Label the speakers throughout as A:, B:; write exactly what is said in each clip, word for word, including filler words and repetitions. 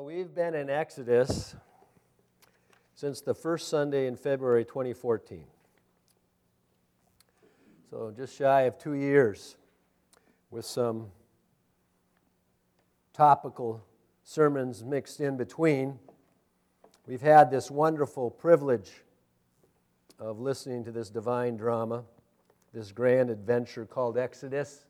A: Well, we've been in Exodus since the first Sunday in February twenty fourteen. So just shy of two years with some topical sermons mixed in between. We've had this wonderful privilege of listening to this divine drama, this grand adventure called Exodus.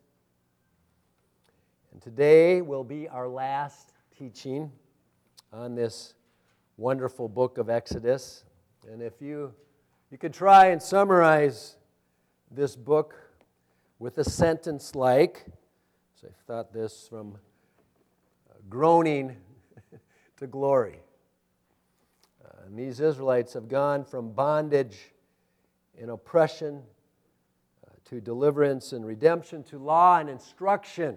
A: And today will be our last teaching on this wonderful book of Exodus. And if you you could try and summarize this book with a sentence like, so I thought this from groaning to glory. Uh, and these Israelites have gone from bondage and oppression uh, to deliverance and redemption, to law and instruction.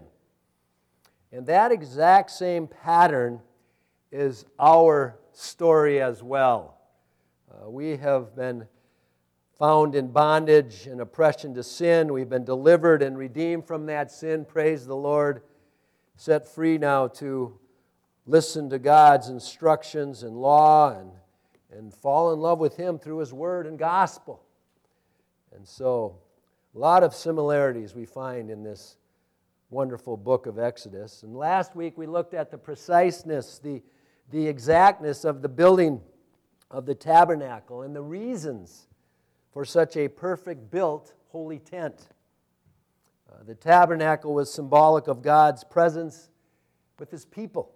A: And that exact same pattern is our story as well. Uh, we have been found in bondage and oppression to sin. We've been delivered and redeemed from that sin. Praise the Lord. Set free now to listen to God's instructions and law and, and fall in love with Him through His Word and gospel. And so, a lot of similarities we find in this wonderful book of Exodus. And last week we looked at the preciseness, the, the exactness of the building of the tabernacle and the reasons for such a perfect built holy tent. Uh, the tabernacle was symbolic of God's presence with His people.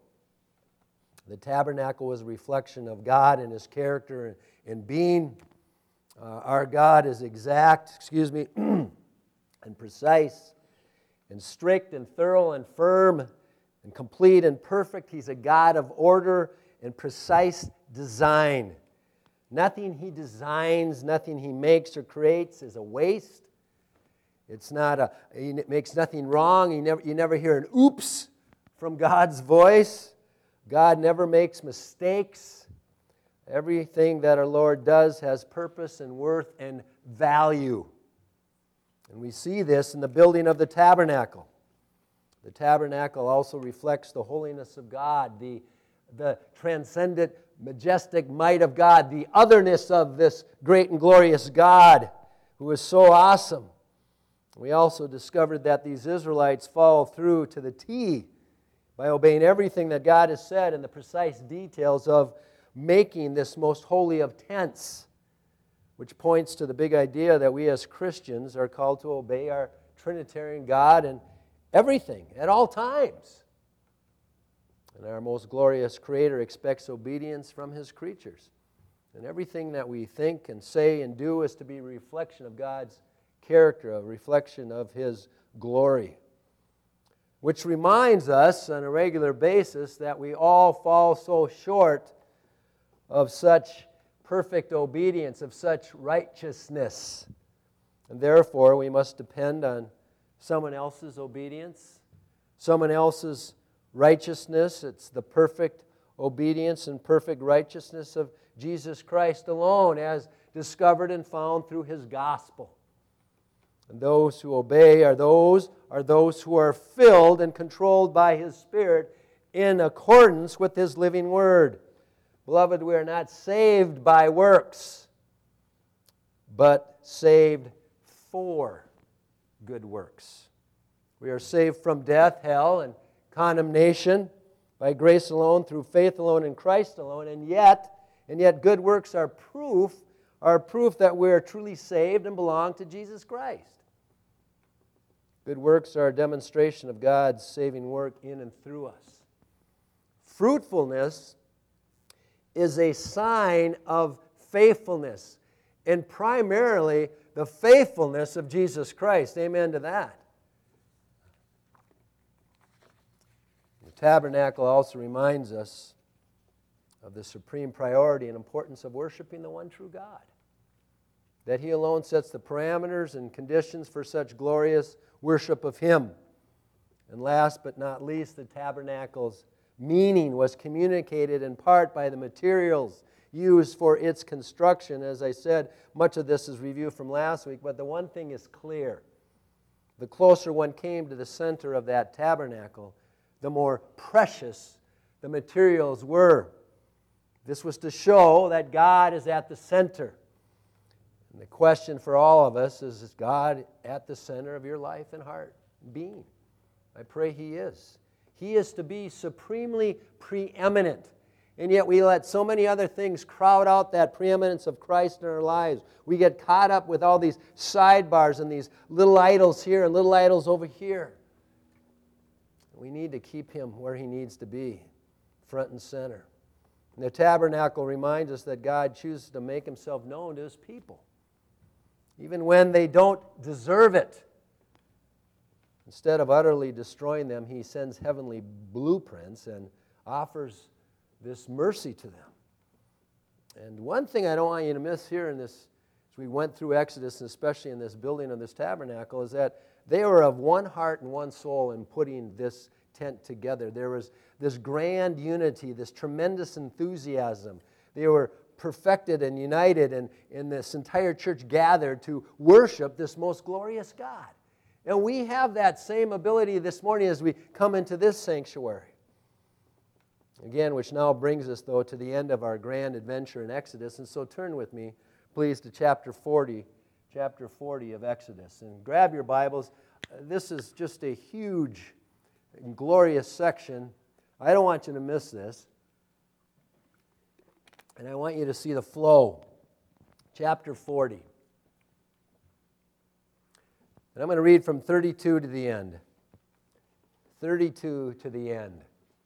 A: The tabernacle was a reflection of God and His character and being. Uh, our God is exact, excuse me, and precise, and strict and thorough and firm and complete and perfect. He's a God of order and precise design. Nothing He designs, nothing He makes or creates is a waste. It's not a, He makes nothing wrong. You never, you never hear an oops from God's voice. God never makes mistakes. Everything that our Lord does has purpose and worth and value. And we see this in the building of the tabernacle. The tabernacle also reflects the holiness of God, the, the transcendent, majestic might of God, the otherness of this great and glorious God who is so awesome. We also discovered that these Israelites follow through to the T by obeying everything that God has said in the precise details of making this most holy of tents, which points to the big idea that we as Christians are called to obey our Trinitarian God in everything, at all times. And our most glorious Creator expects obedience from His creatures. And everything that we think and say and do is to be a reflection of God's character, a reflection of His glory. Which reminds us on a regular basis that we all fall so short of such perfect obedience, of such righteousness. And therefore, we must depend on someone else's obedience, someone else's righteousness. It's the perfect obedience and perfect righteousness of Jesus Christ alone, as discovered and found through His gospel. And those who obey are those, are those who are filled and controlled by His Spirit in accordance with His living Word. Beloved, we are not saved by works, but saved for good works. We are saved from death, hell, and condemnation by grace alone, through faith alone, in Christ alone, and yet, and yet good works are proof, are proof that we are truly saved and belong to Jesus Christ. Good works are a demonstration of God's saving work in and through us. Fruitfulness is a sign of faithfulness, and primarily the faithfulness of Jesus Christ. Amen to that. The tabernacle also reminds us of the supreme priority and importance of worshiping the one true God. That He alone sets the parameters and conditions for such glorious worship of Him. And last but not least, the tabernacle's meaning was communicated in part by the materials used for its construction. As I said, much of this is review from last week, but the one thing is clear. The closer one came to the center of that tabernacle, the more precious the materials were. This was to show that God is at the center. And the question for all of us is, is God at the center of your life and heart and being? I pray He is. He is to be supremely preeminent. And yet we let so many other things crowd out that preeminence of Christ in our lives. We get caught up with all these sidebars and these little idols here and little idols over here. We need to keep Him where He needs to be, front and center. And the tabernacle reminds us that God chooses to make Himself known to His people, even when they don't deserve it. Instead of utterly destroying them, He sends heavenly blueprints and offers this mercy to them. And one thing I don't want you to miss here in this, as we went through Exodus, and especially in this building of this tabernacle, is that they were of one heart and one soul in putting this tent together. There was this grand unity, this tremendous enthusiasm. They were perfected and united, and, and this entire church gathered to worship this most glorious God. And we have that same ability this morning as we come into this sanctuary. Again, which now brings us, though, to the end of our grand adventure in Exodus. And so turn with me, please, to chapter forty, chapter forty of Exodus. And grab your Bibles. This is just a huge and glorious section. I don't want you to miss this. And I want you to see the flow. Chapter forty. And I'm going to read from thirty-two to the end. thirty-two to the end.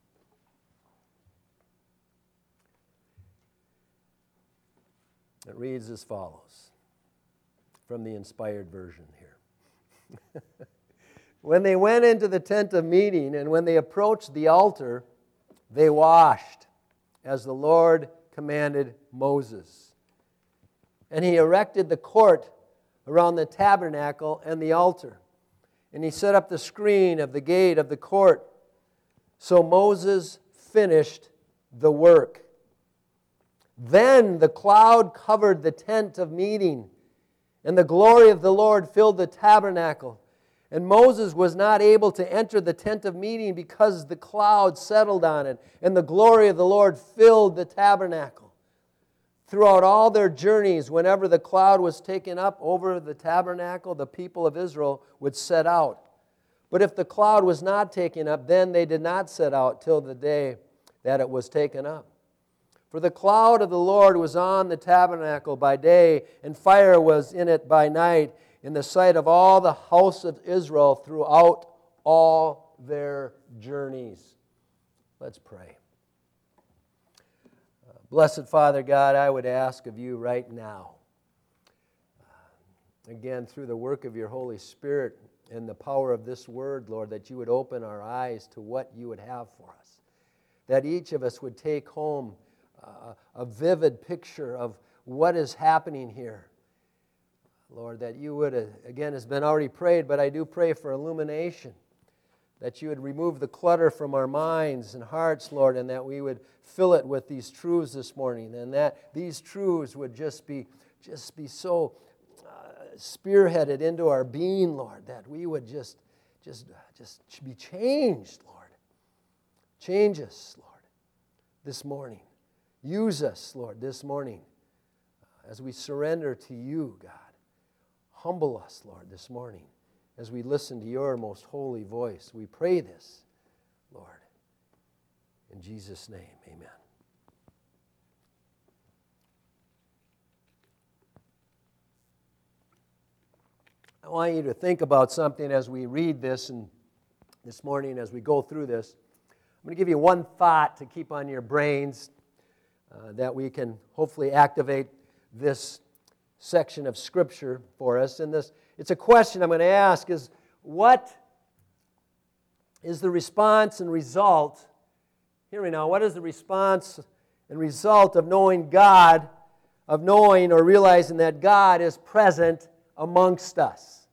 A: It reads as follows, from the inspired version here. When they went into the tent of meeting, and when they approached the altar, they washed, as the Lord commanded Moses. And he erected the court around the tabernacle and the altar. And he set up the screen of the gate of the court. So Moses finished the work. Then the cloud covered the tent of meeting, and the glory of the Lord filled the tabernacle. And Moses was not able to enter the tent of meeting because the cloud settled on it, and the glory of the Lord filled the tabernacle. Throughout all their journeys, whenever the cloud was taken up over the tabernacle, the people of Israel would set out. But if the cloud was not taken up, then they did not set out till the day that it was taken up. For the cloud of the Lord was on the tabernacle by day, and fire was in it by night, in the sight of all the house of Israel throughout all their journeys. Let's pray. Uh, blessed Father God, I would ask of you right now, uh, again, through the work of your Holy Spirit and the power of this word, Lord, that you would open our eyes to what you would have for us. That each of us would take home Uh, a vivid picture of what is happening here. Lord, that you would, uh, again, has been already prayed, but I do pray for illumination, that you would remove the clutter from our minds and hearts, Lord, and that we would fill it with these truths this morning, and that these truths would just be, just be so uh, spearheaded into our being, Lord, that we would just, just, just be changed, Lord. Change us, Lord, this morning. Use us, Lord, this morning uh, as we surrender to you, God. Humble us, Lord, this morning as we listen to your most holy voice. We pray this, Lord. In Jesus' name, amen. I want you to think about something as we read this and this morning as we go through this. I'm going to give you one thought to keep on your brains. Uh, that we can hopefully activate this section of Scripture for us. And this, it's a question I'm going to ask is, what is the response and result, hear me now, what is the response and result of knowing God, of knowing or realizing that God is present amongst us?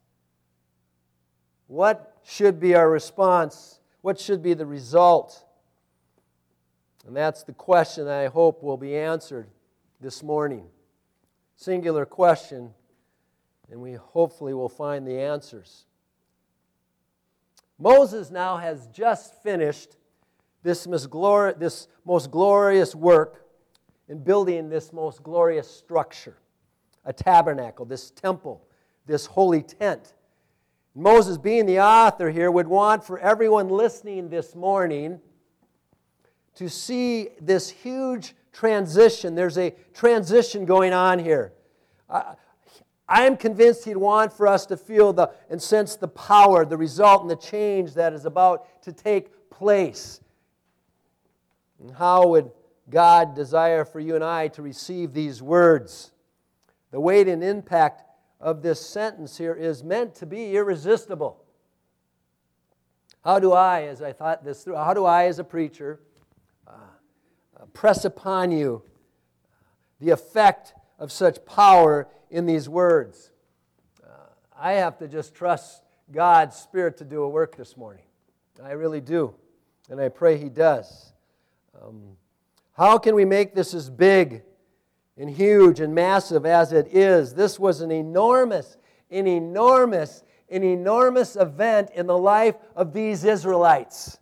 A: What should be our response? What should be the result? And that's the question I hope will be answered this morning. Singular question, and we hopefully will find the answers. Moses now has just finished this most, glori- this most glorious work in building this most glorious structure, a tabernacle, this temple, this holy tent. Moses, being the author here, would want for everyone listening this morning to see this huge transition. There's a transition going on here. I, I'm convinced he'd want for us to feel the and sense the power, the result, and the change that is about to take place. And how would God desire for you and I to receive these words? The weight and impact of this sentence here is meant to be irresistible. How do I, as I thought this through, how do I as a preacher uh, uh, press upon you the effect of such power in these words? Uh, I have to just trust God's Spirit to do a work this morning. I really do. And I pray He does. Um, how can we make this as big and huge and massive as it is? This was an enormous, an enormous, an enormous event in the life of these Israelites.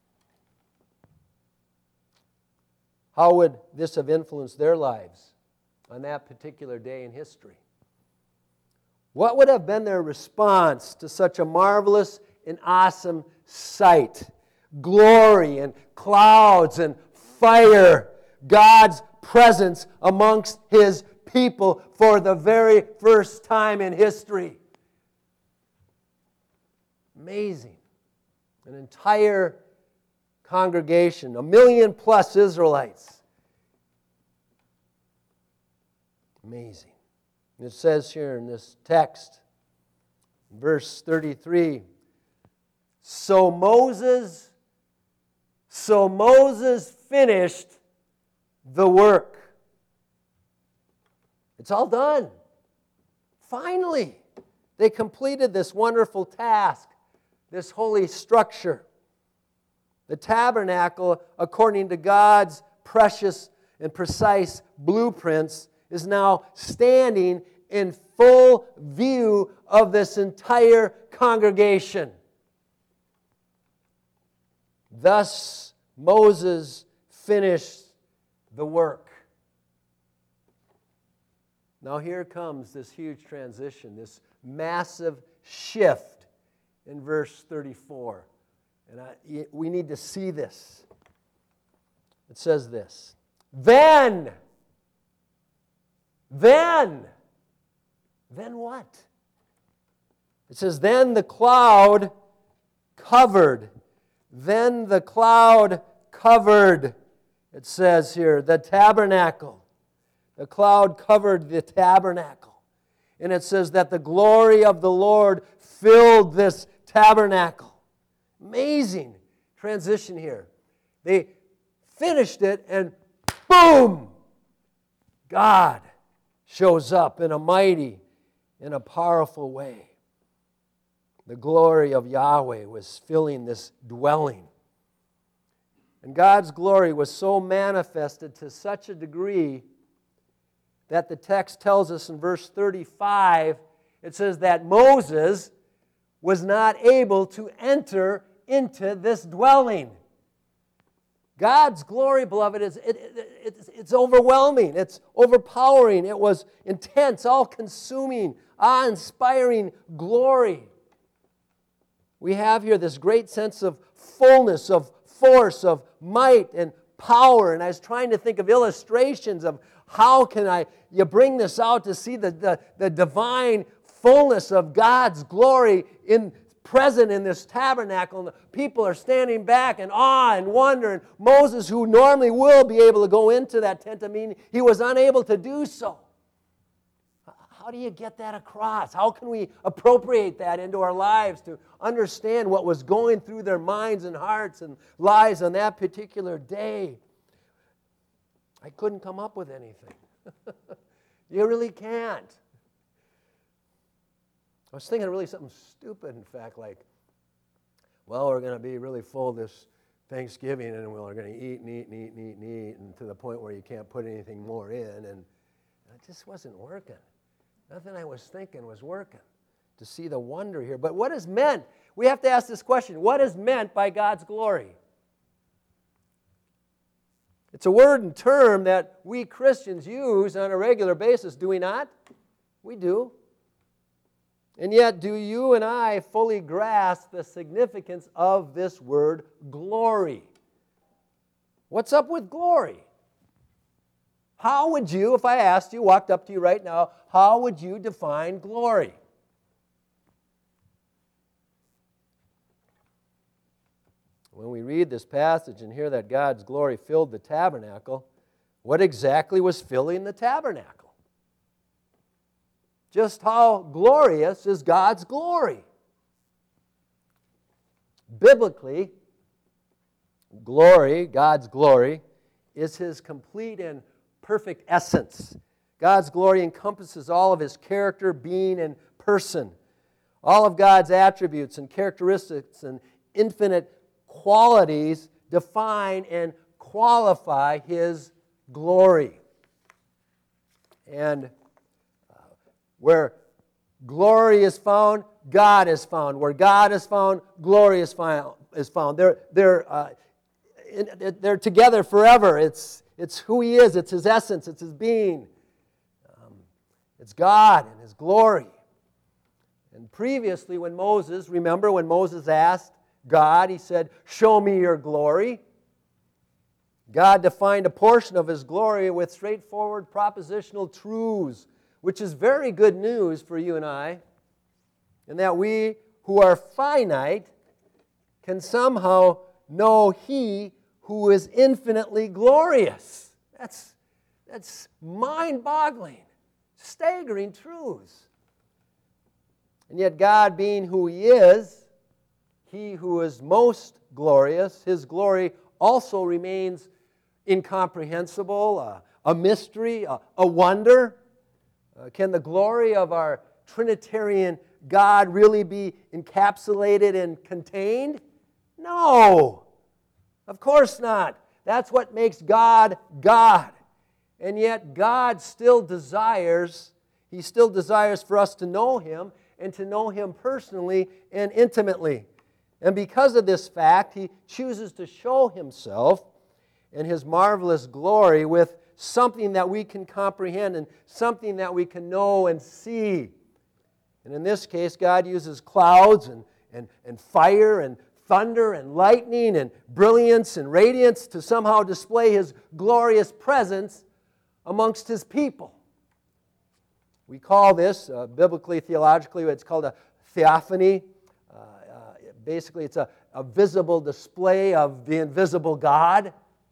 A: How would this have influenced their lives on that particular day in history? What would have been their response to such a marvelous and awesome sight? Glory and clouds and fire, God's presence amongst His people for the very first time in history. Amazing. An entire congregation, a million plus Israelites. Amazing. And it says here in this text, verse thirty-three, so Moses, so Moses finished the work. It's all done. Finally, they completed this wonderful task, this holy structure. The tabernacle, according to God's precious and precise blueprints, is now standing in full view of this entire congregation. Thus, Moses finished the work. Now here comes this huge transition, this massive shift in verse thirty-four. And I, we need to see this. It says this, Then, then, then what? It says, then the cloud covered. Then the cloud covered. It says here, the tabernacle. The cloud covered the tabernacle. And it says that the glory of the Lord filled this tabernacle. Amazing transition here. They finished it and boom! God shows up in a mighty, in a powerful way. The glory of Yahweh was filling this dwelling. And God's glory was so manifested to such a degree that the text tells us in verse thirty-five, it says that Moses was not able to enter into this dwelling. God's glory, beloved, is it, it, it, it's overwhelming. It's overpowering. It was intense, all-consuming, awe-inspiring glory. We have here this great sense of fullness, of force, of might and power. And I was trying to think of illustrations of how can I you bring this out to see the, the, the divine fullness of God's glory in present in this tabernacle, and the people are standing back in awe and wonder, and Moses, who normally will be able to go into that tent of meeting, he was unable to do so. How do you get that across? How can we appropriate that into our lives to understand what was going through their minds and hearts and lives on that particular day? I couldn't come up with anything. You really can't. I was thinking of really something stupid, in fact, like, well, we're going to be really full this Thanksgiving, and we're going to eat and eat and eat and eat and eat, and to the point where you can't put anything more in, and it just wasn't working. Nothing I was thinking was working to see the wonder here. But what is meant? We have to ask this question. What is meant by God's glory? It's a word and term that we Christians use on a regular basis, do we not? We do. And yet, do you and I fully grasp the significance of this word glory? What's up with glory? How would you, if I asked you, walked up to you right now, how would you define glory? When we read this passage and hear that God's glory filled the tabernacle, what exactly was filling the tabernacle? Just how glorious is God's glory? Biblically, glory, God's glory, is His complete and perfect essence. God's glory encompasses all of His character, being, and person. All of God's attributes and characteristics and infinite qualities define and qualify His glory. And uh, where glory is found, God is found. Where God is found, glory is found. Is found. They're they're uh, in, they're together forever. It's it's who He is. It's His essence. It's His being. Um, it's God and His glory. And previously, when Moses, remember when Moses asked God, he said, "Show me your glory." God defined a portion of His glory with straightforward propositional truths, which is very good news for you and I, and that we who are finite can somehow know He who is infinitely glorious. That's, that's mind-boggling, staggering truths. And yet God, being who He is, He who is most glorious, His glory also remains incomprehensible, uh, a mystery, a, a wonder. Uh, can the glory of our Trinitarian God really be encapsulated and contained? No, of course not. That's what makes God God. And yet God still desires, He still desires for us to know Him and to know Him personally and intimately. And because of this fact, He chooses to show Himself and His marvelous glory with something that we can comprehend and something that we can know and see. And in this case, God uses clouds and, and, and fire and thunder and lightning and brilliance and radiance to somehow display His glorious presence amongst His people. We call this, uh, biblically, theologically, it's called a theophany. Uh, uh, basically, it's a, a visible display of the invisible God.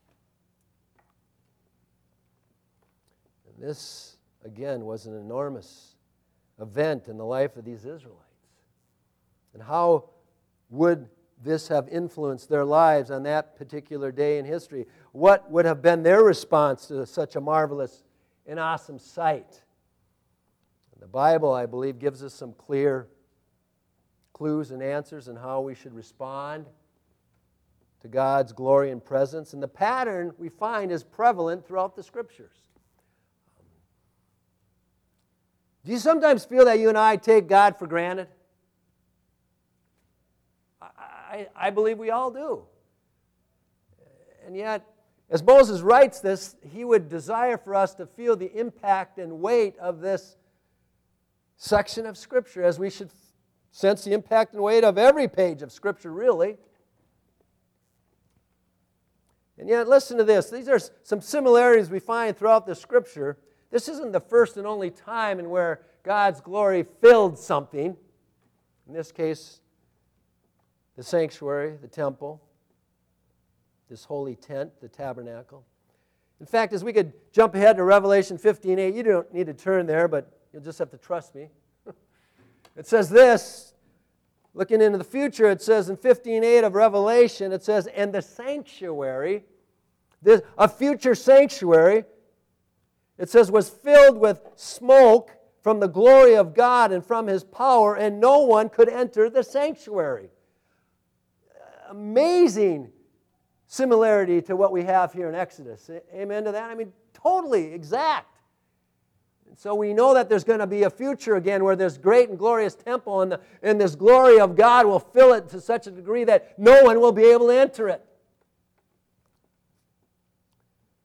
A: And this, again, was an enormous event in the life of these Israelites. And how would this have influenced their lives on that particular day in history? What would have been their response to such a marvelous and awesome sight? The Bible, I believe, gives us some clear clues and answers on how we should respond to God's glory and presence. And the pattern we find is prevalent throughout the Scriptures. Do you sometimes feel that you and I take God for granted? I, I believe we all do. And yet, as Moses writes this, he would desire for us to feel the impact and weight of this section of Scripture, as we should sense the impact and weight of every page of Scripture, really. And yet, listen to this. These are some similarities we find throughout the Scripture. This isn't the first and only time in where God's glory filled something. In this case, the sanctuary, the temple, this holy tent, the tabernacle. In fact, as we could jump ahead to Revelation fifteen eight, you don't need to turn there, but you'll just have to trust me. It says this, looking into the future, it says in fifteen eight of Revelation, it says, and the sanctuary, this, a future sanctuary, it says, was filled with smoke from the glory of God and from His power, and no one could enter the sanctuary. Amazing similarity to what we have here in Exodus. Amen to that? I mean, totally exact. And so we know that there's going to be a future again where this great and glorious temple and, the, and this glory of God will fill it to such a degree that no one will be able to enter it.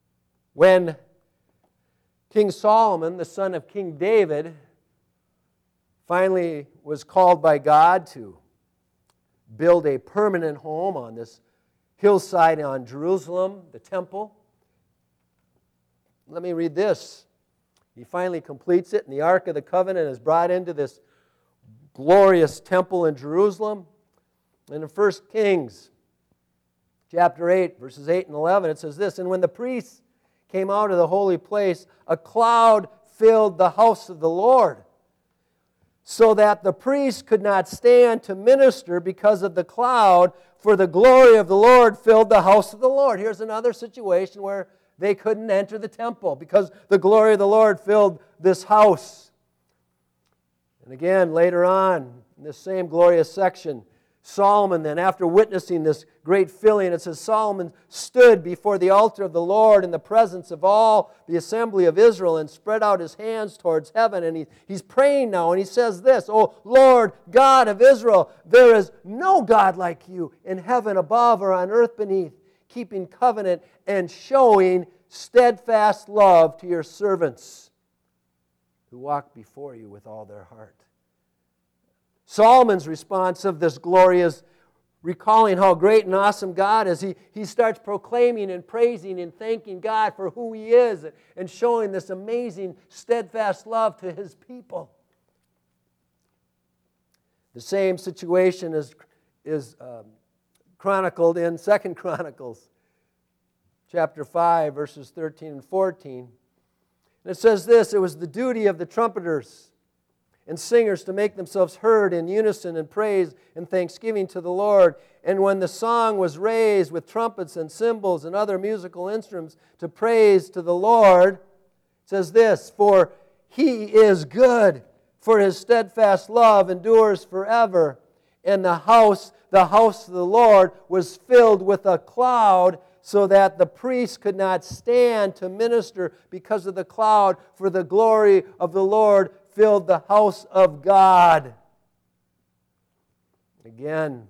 A: When King Solomon, the son of King David, finally was called by God to build a permanent home on this hillside on Jerusalem, the temple. Let me read this. He finally completes it, and the Ark of the Covenant is brought into this glorious temple in Jerusalem. And in First Kings chapter eight, verses eight and eleven, it says this, "And when the priests came out of the holy place, a cloud filled the house of the Lord, so that the priests could not stand to minister because of the cloud, for the glory of the Lord filled the house of the Lord." Here's another situation where they couldn't enter the temple because the glory of the Lord filled this house. And again, later on, in this same glorious section, Solomon then, after witnessing this great filling, it says, Solomon stood before the altar of the Lord in the presence of all the assembly of Israel and spread out his hands towards heaven. And he, he's praying now, and he says this, "O Lord God of Israel, there is no God like you in heaven above or on earth beneath, keeping covenant and showing steadfast love to your servants who walk before you with all their heart." Solomon's response of this glory is recalling how great and awesome God is. He, he starts proclaiming and praising and thanking God for who He is and showing this amazing, steadfast love to His people. The same situation is, is um, chronicled in Second Chronicles chapter five, verses thirteen and fourteen. And it says this, "It was the duty of the trumpeters and singers to make themselves heard in unison in praise and thanksgiving to the Lord. And when the song was raised with trumpets and cymbals and other musical instruments to praise to the Lord," it says this, "For He is good, for His steadfast love endures forever. And the house, the house of the Lord was filled with a cloud, so that the priests could not stand to minister because of the cloud, for the glory of the Lord filled the house of God." Again,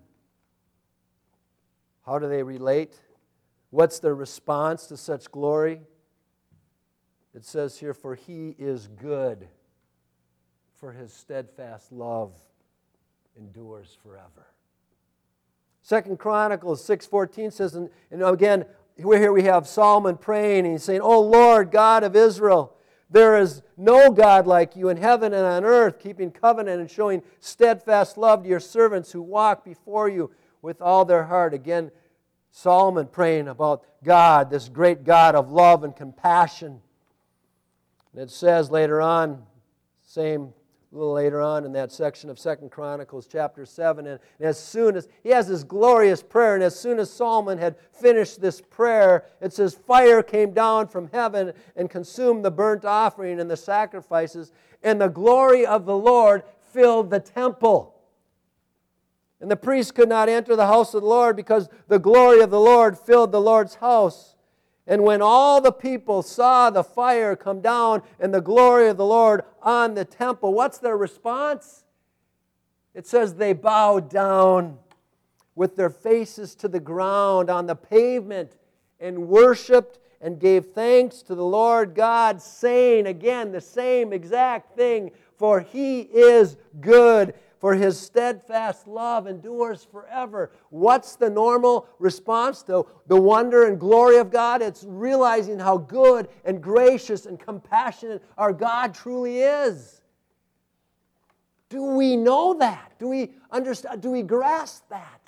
A: how do they relate? What's their response to such glory? It says here, "For He is good, for His steadfast love endures forever." Second Chronicles six fourteen says, and, and again, here we have Solomon praying, and he's saying, "O Lord God of Israel, there is no God like you in heaven and on earth, keeping covenant and showing steadfast love to your servants who walk before you with all their heart." Again, Solomon praying about God, this great God of love and compassion. And it says later on, same a little later on in that section of Second Chronicles chapter seven, and as soon as he has this glorious prayer, and as soon as Solomon had finished this prayer, it says, "Fire came down from heaven and consumed the burnt offering and the sacrifices, and the glory of the Lord filled the temple. And the priests could not enter the house of the Lord because the glory of the Lord filled the Lord's house. And when all the people saw the fire come down and the glory of the Lord on the temple," what's their response? It says they bowed down with their faces to the ground on the pavement and worshiped and gave thanks to the Lord God, saying, again, the same exact thing, "For He is good, for His steadfast love endures forever." What's the normal response to the wonder and glory of God? It's realizing how good and gracious and compassionate our God truly is. Do we know that? Do we understand? Do we grasp that?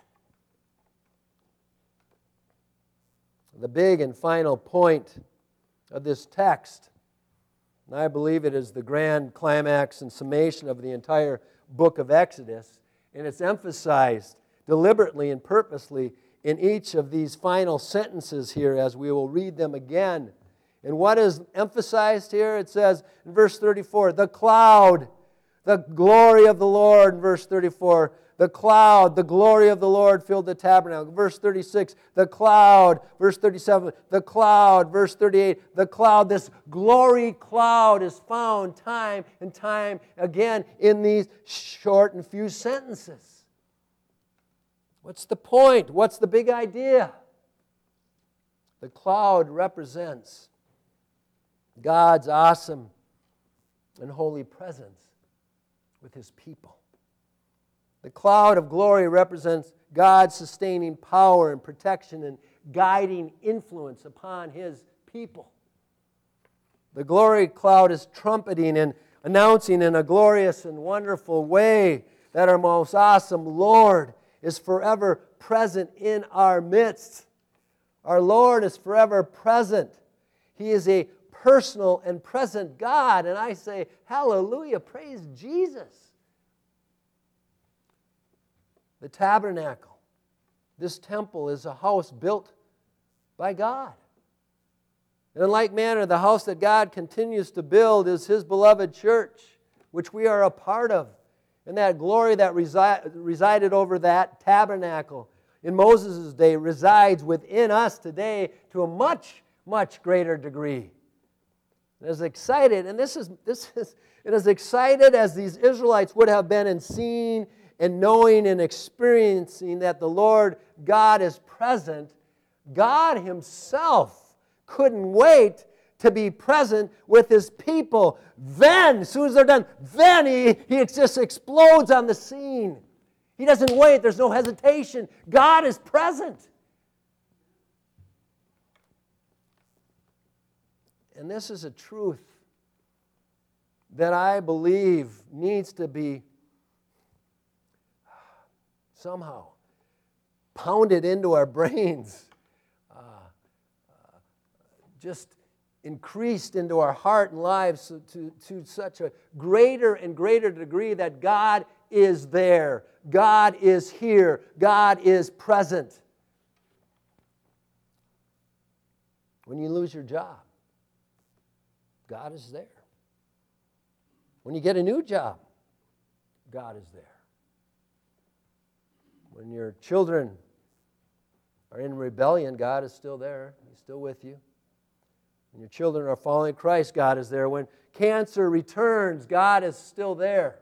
A: The big and final point of this text, and I believe it is the grand climax and summation of the entire book of Exodus, and it's emphasized deliberately and purposely in each of these final sentences here as we will read them again. And what is emphasized here? It says in verse thirty-four, the cloud, the glory of the Lord. In verse thirty-four, the cloud, the glory of the Lord filled the tabernacle. Verse thirty-six, the cloud. Verse thirty-seven, the cloud. Verse thirty-eight, the cloud. This glory cloud is found time and time again in these short and few sentences. What's the point? What's the big idea? The cloud represents God's awesome and holy presence with His people. The cloud of glory represents God's sustaining power and protection and guiding influence upon His people. The glory cloud is trumpeting and announcing in a glorious and wonderful way that our most awesome Lord is forever present in our midst. Our Lord is forever present. He is a personal and present God. And I say, hallelujah, praise Jesus. The tabernacle, this temple, is a house built by God. And in like manner, the house that God continues to build is His beloved church, which we are a part of. And that glory that resi- resided over that tabernacle in Moses' day resides within us today to a much, much greater degree. And as excited, and this is, this is, and as excited as these Israelites would have been in seeing and knowing and experiencing that the Lord God is present, God Himself couldn't wait to be present with His people. Then, as soon as they're done, then He, he just explodes on the scene. He doesn't wait. There's no hesitation. God is present. And this is a truth that I believe needs to be somehow pounded into our brains, uh, uh, just increased into our heart and lives to, to such a greater and greater degree that God is there. God is here. God is present. When you lose your job, God is there. When you get a new job, God is there. When your children are in rebellion, God is still there. He's still with you. When your children are following Christ, God is there. When cancer returns, God is still there.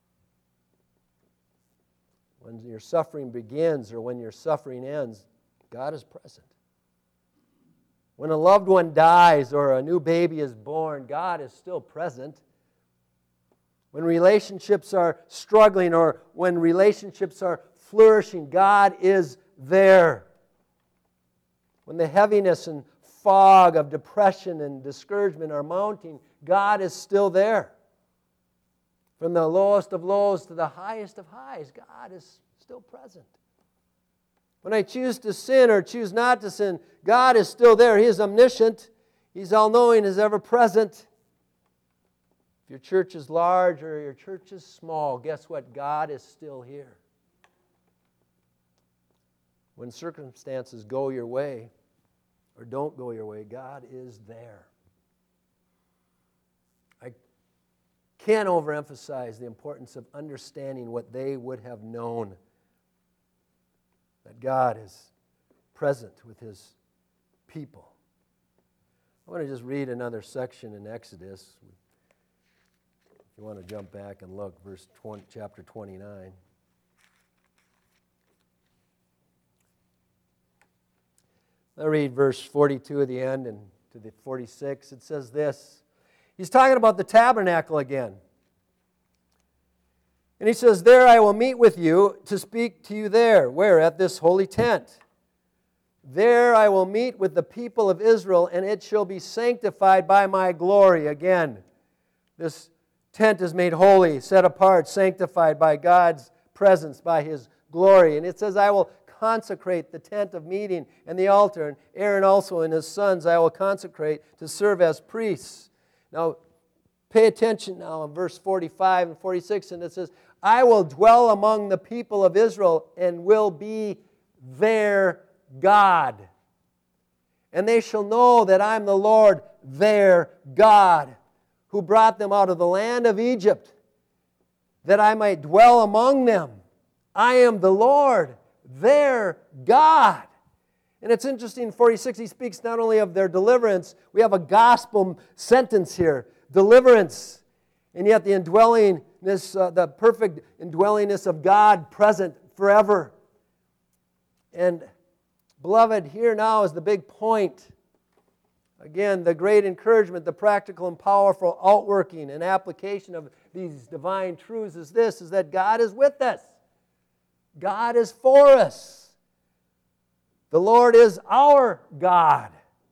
A: When your suffering begins or when your suffering ends, God is present. When a loved one dies or a new baby is born, God is still present. When relationships are struggling or when relationships are flourishing, God is there. When the heaviness and fog of depression and discouragement are mounting, God is still there. From the lowest of lows to the highest of highs, God is still present. When I choose to sin or choose not to sin, God is still there. He is omniscient. He's all-knowing, He's ever-present. If your church is large or your church is small, guess what? God is still here. When circumstances go your way or don't go your way, God is there. I can't overemphasize the importance of understanding what they would have known, that God is present with His people. I want to just read another section in Exodus. If you want to jump back and look, verse twenty, chapter twenty-nine. I'll read verse forty-two at the end and to the forty-six. It says this. He's talking about the tabernacle again. And he says, "There I will meet with you to speak to you there." Where? At this holy tent. "There I will meet with the people of Israel, and it shall be sanctified by my glory." Again, this tent is made holy, set apart, sanctified by God's presence, by His glory. And it says, "I will consecrate the tent of meeting and the altar, and Aaron also and his sons I will consecrate to serve as priests." Now, pay attention now in verse forty-five and forty-six, and it says, "I will dwell among the people of Israel and will be their God. And they shall know that I am the Lord their God, who brought them out of the land of Egypt, that I might dwell among them. I am the Lord their God." And it's interesting, forty-six, he speaks not only of their deliverance, we have a gospel sentence here, deliverance, and yet the indwellingness, uh, the perfect indwellingness of God present forever. And beloved, here now is the big point. Again, the great encouragement, the practical and powerful outworking and application of these divine truths is this, is that God is with us. God is for us. The Lord is our God.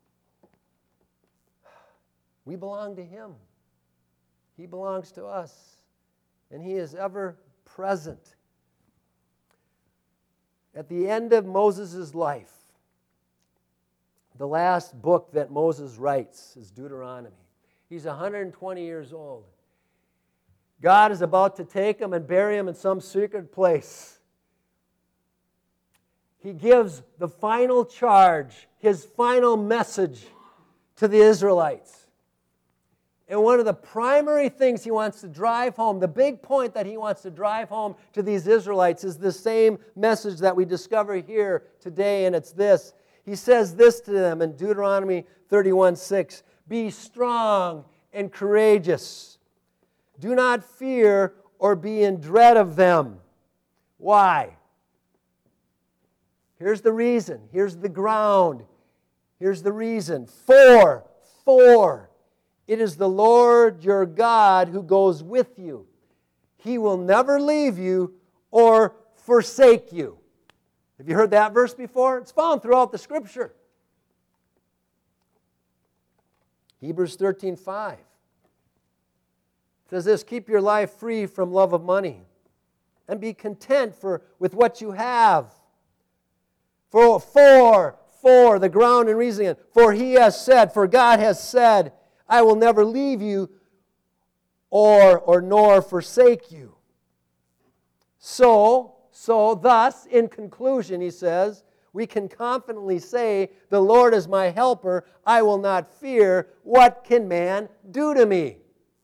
A: We belong to Him. He belongs to us. And He is ever present. At the end of Moses' life, the last book that Moses writes is Deuteronomy. He's one hundred twenty years old. God is about to take him and bury him in some secret place. He gives the final charge, his final message to the Israelites. And one of the primary things he wants to drive home, the big point that he wants to drive home to these Israelites is the same message that we discover here today, and it's this. He says this to them in Deuteronomy thirty-one six, "Be strong and courageous. Do not fear or be in dread of them." Why? Here's the reason. Here's the ground. Here's the reason. For, for, it is the Lord your God who goes with you. He will never leave you or forsake you. Have you heard that verse before? It's found throughout the Scripture. Hebrews thirteen five says this, "Keep your life free from love of money and be content for, with what you have. For, for, for, the ground and reasoning, for He has said, for God has said, I will never leave you or, or nor forsake you." So, So thus, in conclusion, he says, we can confidently say, "The Lord is my helper. I will not fear. What can man do to me?"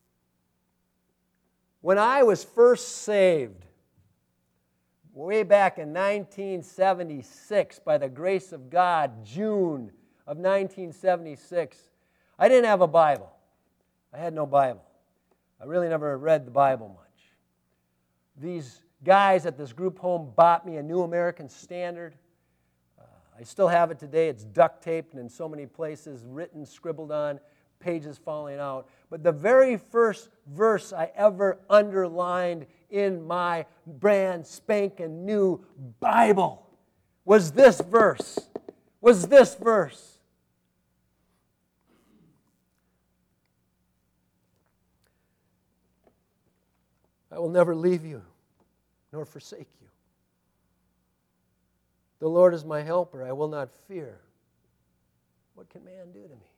A: When I was first saved, way back in nineteen seventy-six, by the grace of God, June of nineteen seventy-six, I didn't have a Bible. I had no Bible. I really never read the Bible much. These guys at this group home bought me a New American Standard. Uh, I still have it today. It's duct taped and in so many places, written, scribbled on, pages falling out. But the very first verse I ever underlined in my brand spanking new Bible was this verse. Was this verse. "I will never leave you nor forsake you. The Lord is my helper. I will not fear. What can man do to me?"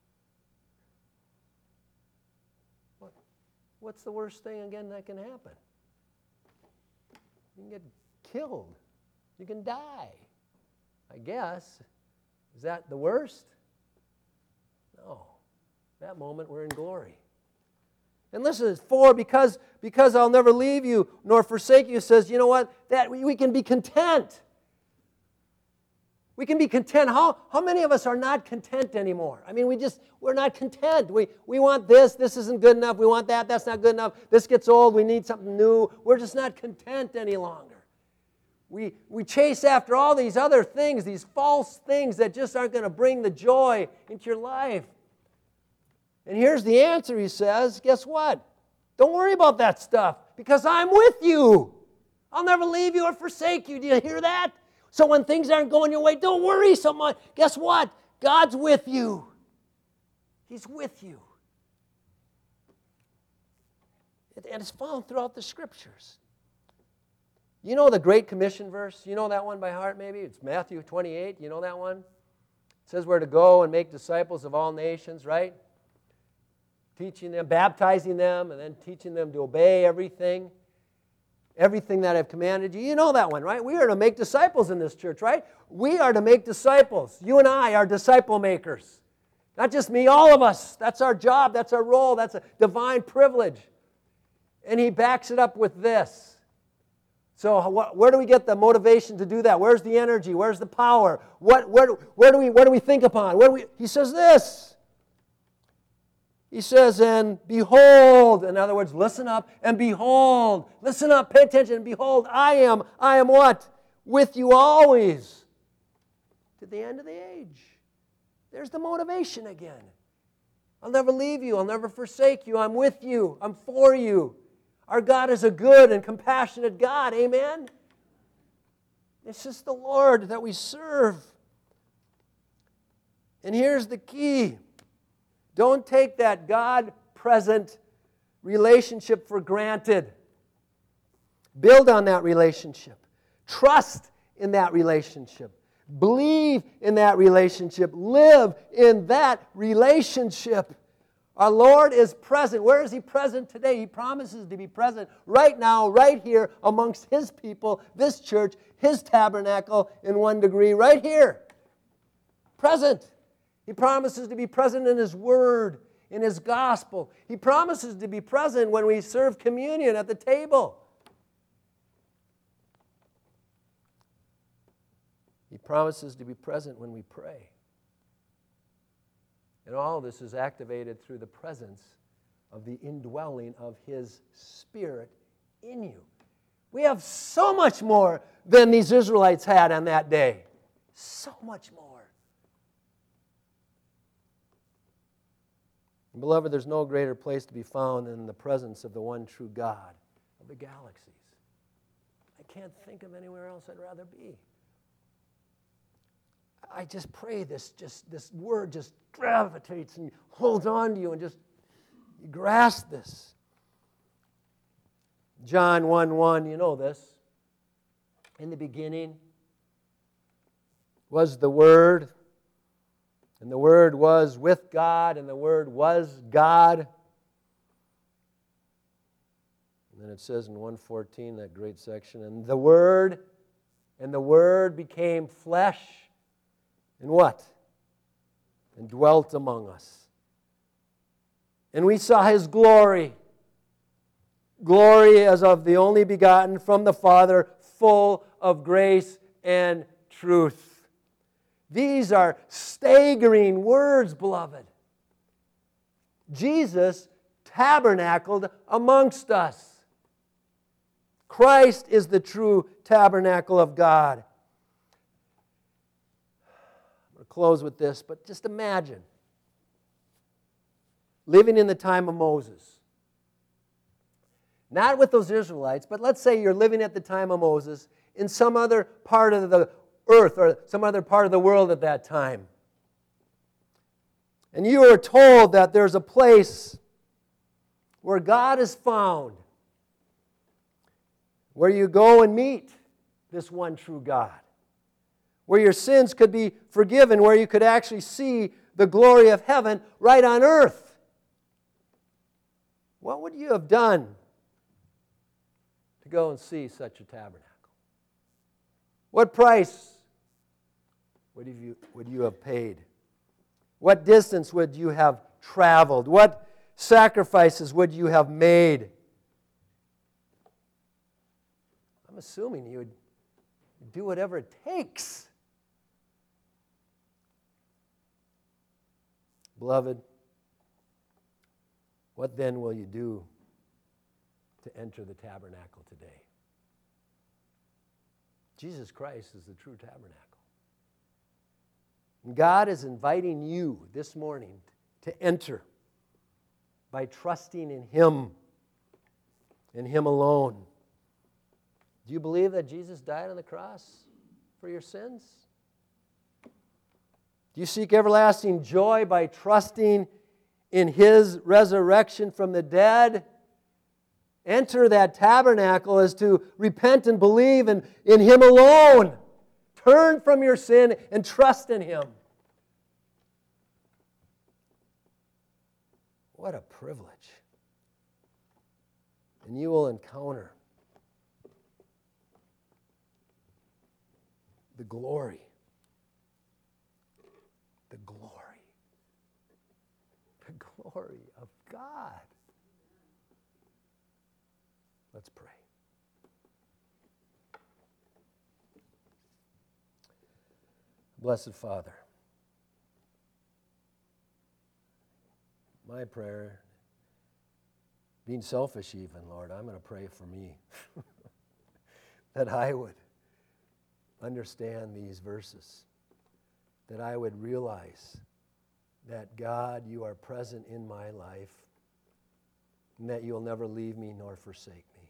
A: What, what's the worst thing, again, that can happen? You can get killed. You can die. I guess. Is that the worst? No. That moment we're in glory. And listen, for because, because I'll never leave you nor forsake you, says, you know what? That we, we can be content. We can be content. How, how many of us are not content anymore? I mean, we just, we're not content. We, we want this, this isn't good enough. We want that, that's not good enough. This gets old, we need something new. We're just not content any longer. We, we chase after all these other things, these false things that just aren't going to bring the joy into your life. And here's the answer, he says. Guess what? Don't worry about that stuff, because I'm with you. I'll never leave you or forsake you. Do you hear that? So when things aren't going your way, don't worry so much. Guess what? God's with you. He's with you. And it's found throughout the Scriptures. You know the Great Commission verse? You know that one by heart maybe? It's Matthew twenty-eight. You know that one? It says we're to go and make disciples of all nations, right? Teaching them, baptizing them, and then teaching them to obey everything. Everything that I've commanded you. You know that one, right? We are to make disciples in this church, right? We are to make disciples. You and I are disciple makers. Not just me, all of us. That's our job. That's our role. That's a divine privilege. And he backs it up with this. So where do we get the motivation to do that? Where's the energy? Where's the power? What, where, where, do we, where do we think upon? Where do we, he says this. He says, and behold, in other words, listen up, and behold, listen up, pay attention, and behold, I am, I am what? With you always, to the end of the age. There's the motivation again. I'll never leave you. I'll never forsake you. I'm with you. I'm for you. Our God is a good and compassionate God. Amen? It's just the Lord that we serve. And here's the key. Don't take that God-present relationship for granted. Build on that relationship. Trust in that relationship. Believe in that relationship. Live in that relationship. Our Lord is present. Where is He present today? He promises to be present right now, right here, amongst His people, this church, His tabernacle in one degree, right here. Present. He promises to be present in His Word, in His gospel. He promises to be present when we serve communion at the table. He promises to be present when we pray. And all this is activated through the presence of the indwelling of His Spirit in you. We have so much more than these Israelites had on that day. So much more. And beloved, there's no greater place to be found than the presence of the one true God of the galaxies. I can't think of anywhere else I'd rather be. I just pray this just this word just gravitates and holds on to you and just you grasp this. John one one, you know this. In the beginning was the Word, and the Word was with God, and the Word was God. And then it says in one fourteen, that great section, and the Word, and the Word became flesh. And what? And dwelt among us. And we saw His glory. Glory as of the only begotten from the Father, full of grace and truth. These are staggering words, beloved. Jesus tabernacled amongst us. Christ is the true tabernacle of God. Close with this, but just imagine living in the time of Moses. Not with those Israelites, but let's say you're living at the time of Moses in some other part of the earth or some other part of the world at that time. And you are told that there's a place where God is found, where you go and meet this one true God, where your sins could be forgiven, where you could actually see the glory of heaven right on earth. What would you have done to go and see such a tabernacle? What price would you, would you have paid? What distance would you have traveled? What sacrifices would you have made? I'm assuming you would do whatever it takes. Beloved, what then will you do to enter the tabernacle today? Jesus Christ is the true tabernacle. And God is inviting you this morning to enter by trusting in Him, in Him alone. Do you believe that Jesus died on the cross for your sins? Do you seek everlasting joy by trusting in His resurrection from the dead? Enter that tabernacle as to repent and believe in, in Him alone. Turn from your sin and trust in Him. What a privilege. And you will encounter the glory. The glory. The glory of God. Let's pray. Blessed Father, my prayer, being selfish even, Lord, I'm going to pray for me, that I would understand these verses, that I would realize that, God, you are present in my life and that you'll never leave me nor forsake me.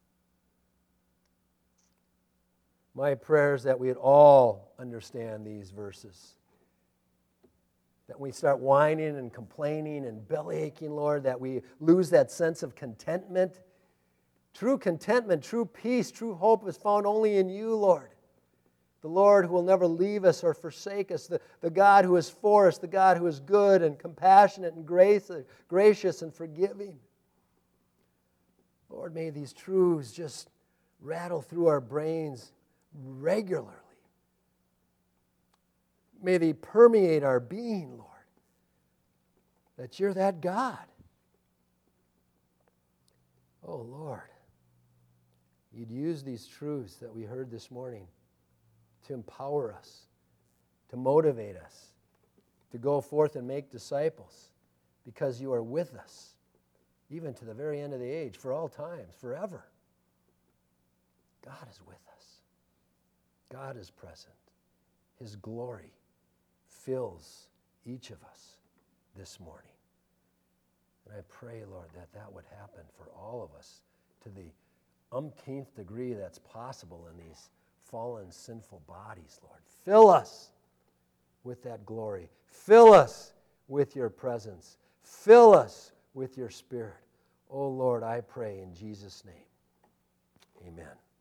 A: My prayer is that we'd all understand these verses. That we start whining and complaining and bellyaching, Lord, that we lose that sense of contentment. True contentment, true peace, true hope is found only in you, Lord. The Lord who will never leave us or forsake us, the, the God who is for us, the God who is good and compassionate and grace, gracious and forgiving. Lord, may these truths just rattle through our brains regularly. May they permeate our being, Lord, that you're that God. Oh, Lord, you'd use these truths that we heard this morning to empower us, to motivate us, to go forth and make disciples, because you are with us, even to the very end of the age, for all times, forever. God is with us. God is present. His glory fills each of us this morning. And I pray, Lord, that that would happen for all of us to the umpteenth degree that's possible in these fallen, sinful bodies, Lord. Fill us with that glory. Fill us with your presence. Fill us with your Spirit. Oh, Lord, I pray in Jesus' name. Amen.